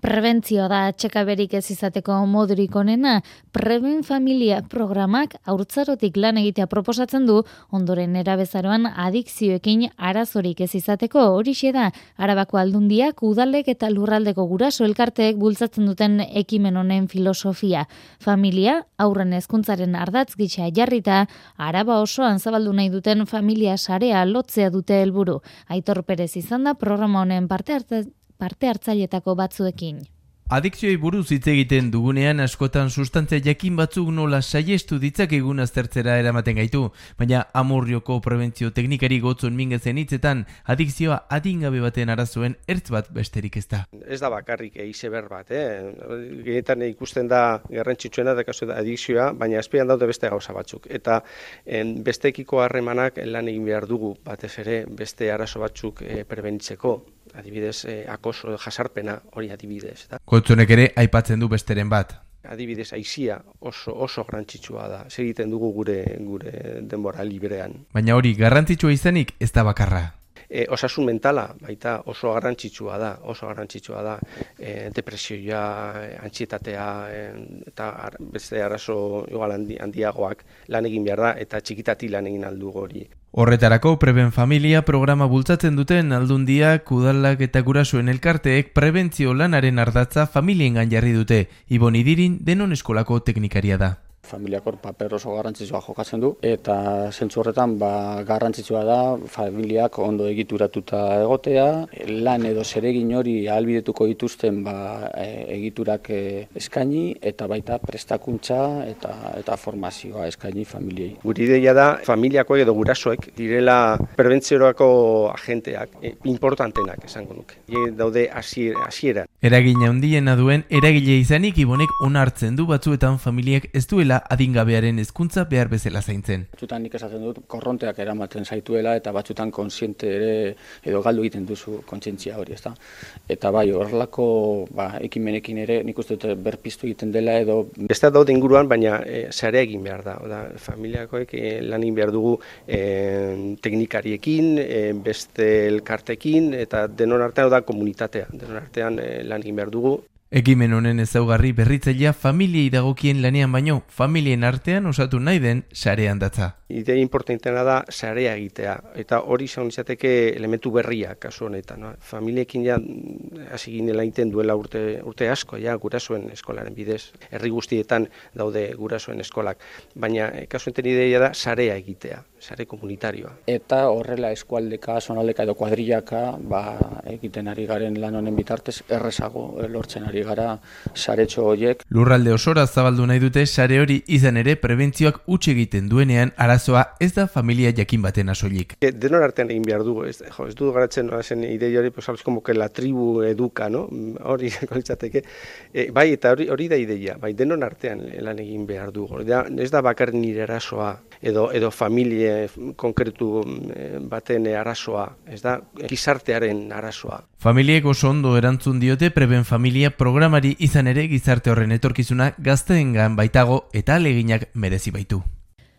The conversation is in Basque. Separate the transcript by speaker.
Speaker 1: Prebentzioa da atsekaberik ez izateko modurik onena. Preben Familia programak haurtzarotik lan egitea proposatzen du, ondoren nerabezaroan adikzioekin arazorik ez izateko. Horixe da Arabako Aldundiak, udalek eta lurraldeko guraso elkarteek bultzatzen duten ekimen honen filosofia. Familia haurren hezkuntzaren ardatz gisa jarrita, Araba osoan zabaldu nahi duten familia sarea lotzea dute helburu. Aitor Perez izan da programa honen parte hartzailetako batzuekin.
Speaker 2: Adikzioei buruz hitz egiten dugunean askotan sustantzia jakin batzuk nola saiestu ditzakegun aztertzera eramaten gaitu, baina Amurrioko prebentzio teknikari Gotzon Mingezen hitzetan adikzioa adingabe baten arazoen ertz bat besterik ez da.
Speaker 3: Ez da bakarrik izeber bat, Gehienetan ikusten da garrantzitsuena da kasu da adikzioa, baina azpian daude beste gauza batzuk. Eta besteekiko harremanak lan egin behar dugu batez ere beste arazo batzuk prebenitzeko. Adibidez, acoso jasarpena hori adibidez.
Speaker 2: Gotzonek ere aipatzen du besteren bat.
Speaker 3: Adibidez, aizia oso garrantzitsua da. Segiten dugu gure denbora librean.
Speaker 2: Baina hori garrantzitsua izanik ez da bakarra.
Speaker 3: Osasun mentala baita oso garrantzitsua da. Depresioa, antsietatea eta beste arazo igual handiagoak lan egin behar da eta txikitati lan egin aldu hori.
Speaker 2: Horretarako Preben Familia programa bultzatzen duten Aldundiak, udalak eta gurasoen elkarteek prebentzio lanaren ardatza familiengan jarri dute. Ibon Idirin Denon eskolako teknikaria da.
Speaker 4: Familiak hor paper oso garrantzitsua jokatzen du eta zentzu horretan garrantzitsua da familiak ondo egituratuta egotea, lan edo zeregin hori ahalbidetuko dituzten egiturak eskaini eta baita prestakuntza eta formazioa eskaini familiei.
Speaker 3: Gure ideia da familiakoek edo gurasoek direla prebentziorako agenteak importantenak esango nuke. Daude hasiera.
Speaker 2: Eragina handiena duen eragile izanik Ibonek onartzen du batzuetan familiak ez duela adingabearen hezkuntza behar bezala zaintzen.
Speaker 4: Batzutan nik esaten dut korronteak eramaten zaituela eta batzutan kontziente ere edo galdu egiten duzu kontzientzia hori, ezta? Eta bai, horrelako ekimenekin ere nik uste dut berpiztu egiten dela edo
Speaker 3: beste daude inguruan, baina sarea egin behar da. Familiakoek lan egin behar dugu teknikariekin, beste elkartekin eta denon artean da komunitatea. Denon artean lan egin behar dugu.
Speaker 2: Ekimen honen ezaugarri berritzailea familiei dagokien lanean baino, familien artean osatu nahi den sarean datza.
Speaker 3: Idea importanteena da sarea egitea, eta hori izan izateke elementu berria kasu honetan. Familiekin hasi ginela egiten duela urte asko, gurasoen eskolaren bidez, herri guztietan daude gurasoen eskolak, baina kasu honetan ideia da sarea egitea, sare komunitarioa.
Speaker 4: Eta horrela eskualdeka, zonaldeka edo kuadrillaka egiten ari garen lan honen bitartez errezago lortzen ari gara saretxo horiek.
Speaker 2: Lurralde osora zabaldu nahi dute sare hori izan ere prebentzioak huts egiten duenean arazoa ez da familia jakin baten soilik.
Speaker 3: Denon artean egin behar dugu, ez du garatzen zen ideia hori, pues como que la tribu educa, no? Hori litzateke. Bai, eta hori da ideia, bai, denon artean lan egin behar dugu. Ez da bakar nire arazoa edo familie konkretu baten arazoa, ez da gizartearen arazoa.
Speaker 2: Familiek oso ondo erantzun diote Preben Familia programari izan ere gizarte horren etorkizuna gazteengan baitago eta ahaleginak merezi baitu.